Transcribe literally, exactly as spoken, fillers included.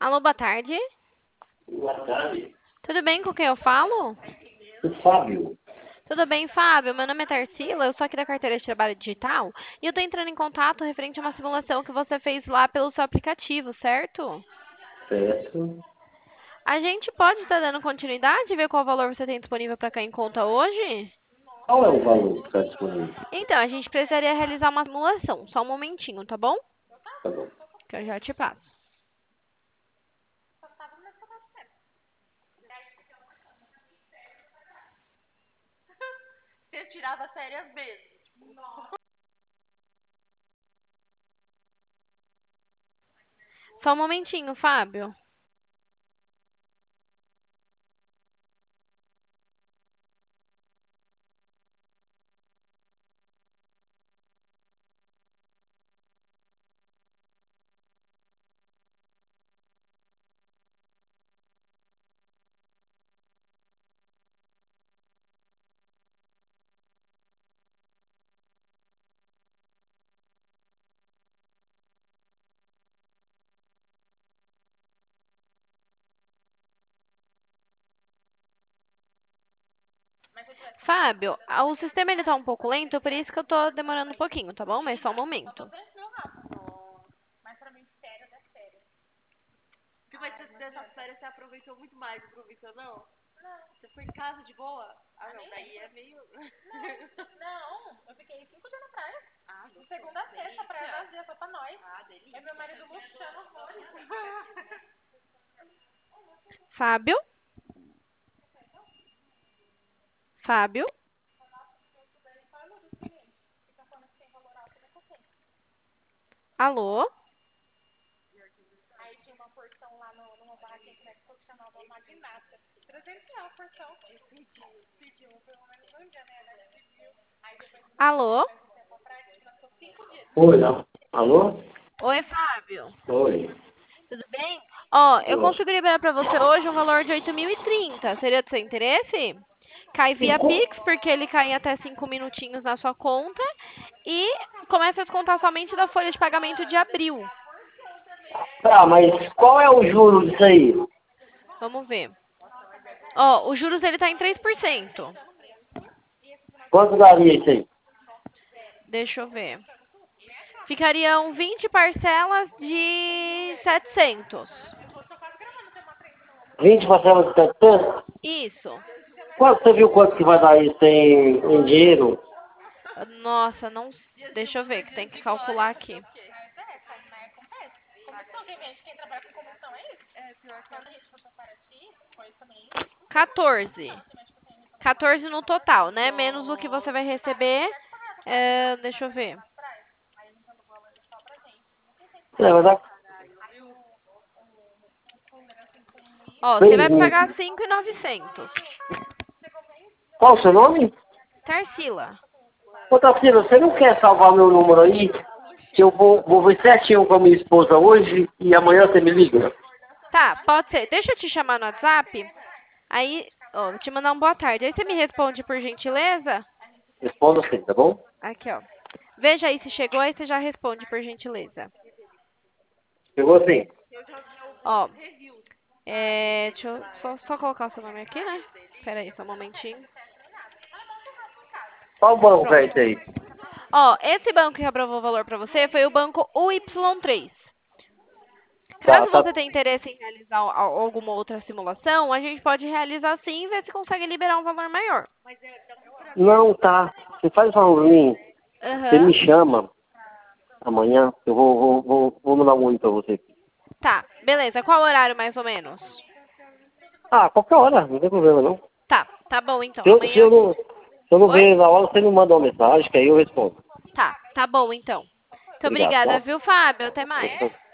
Alô, boa tarde. Boa tarde. Tudo bem com quem eu falo? O Fábio. Tudo bem, Fábio? Meu nome é Tarsila, eu sou aqui da carteira de trabalho digital e eu tô entrando em contato referente a uma simulação que você fez lá pelo seu aplicativo, certo? Certo. A gente pode estar dando continuidade e ver qual valor você tem disponível para cair em conta hoje? Qual é o valor que está disponível? Então, a gente precisaria realizar uma simulação. Só um momentinho, tá bom? Tá bom. Que eu já te passo. Você tirava férias mesmo? Só um momentinho, Fábio. Fábio, ah, o sistema ele tá um pouco lento, por isso que eu tô demorando um pouquinho, tá bom? Mas só um momento. Mas dessas férias você aproveitou muito mais, aproveitou não? Você foi em casa de boa? Ah, não, daí é meio... Não, eu fiquei cinco dias na praia. Ah, De segunda a sexta, a praia vazia só pra nós. Ah, delícia. É meu marido luxando horrores. Fábio? Fábio? Alô? Aí tinha uma porção lá no, numa barraquinha que Mexico que chamava Magnata. trezentos reais a porção. Pediu, pediu, pelo menos um dia, né? Ela pediu. Aí depois a gente Alô? mais um tempo pra praia, a gente passou cinco dias. Oi, não. Alô? Oi, Fábio. Oi. Tudo bem? Ó, eu Oi. consigo liberar pra você hoje um valor de oito mil e trinta. Seria do seu interesse? Cai E via co- Pix, porque ele cai em até cinco minutinhos na sua conta. E começa a descontar somente da folha de pagamento de abril. Tá, mas qual é o juro disso aí? Vamos ver. Ó, os juros ele tá em três por cento. Quanto daria isso aí? Deixa eu ver. Ficariam vinte parcelas de setecentos. vinte parcelas de setecentos? Isso. Quanto, você viu quanto que vai dar isso em, em dinheiro? Nossa, não... Deixa eu ver, que tem que calcular aqui. Mas é, como, né? Acontece. Comissão, quem vende, quem trabalha com comissão é isso. É, pior que quando a gente foi pra Paraty, foi também. quatorze. quatorze no total, né? Menos o que você vai receber. É, deixa eu ver. É, vai dar Ó, você vai bem. pagar cinco mil e novecentos. Qual o seu nome? Tarsila. Ô, Tacila, você não quer salvar meu número aí? Que eu vou, vou ver certinho com a minha esposa hoje e amanhã você me liga. Tá, pode ser. Deixa eu te chamar no WhatsApp. Aí, ó, vou te mandar um boa tarde. Aí você me responde por gentileza? Responda sim, tá bom? Aqui, ó. Veja aí se chegou, aí você já responde por gentileza. Chegou sim. Ó, é, deixa eu só, só colocar o seu nome aqui, né? Pera aí, só um momentinho. Qual o banco é Pronto. esse aí? Ó, esse banco que aprovou o valor pra você foi o banco U Y três. Tá, Caso tá. você tenha interesse em realizar al- alguma outra simulação, a gente pode realizar sim e ver se consegue liberar um valor maior. Não, tá. Você faz um favor pra mim. Você Aham. me chama amanhã. Eu vou, vou, vou, vou mandar um oi pra você. Tá, beleza. Qual horário mais ou menos? Ah, qualquer hora, não tem problema não. Tá, tá bom então. Se eu, se eu Amanhã. não, se eu não Oi? ver na hora, você me manda uma mensagem que aí eu respondo. Tá, tá bom então. Muito Obrigado, obrigada, tá? viu, Fábio? Até mais.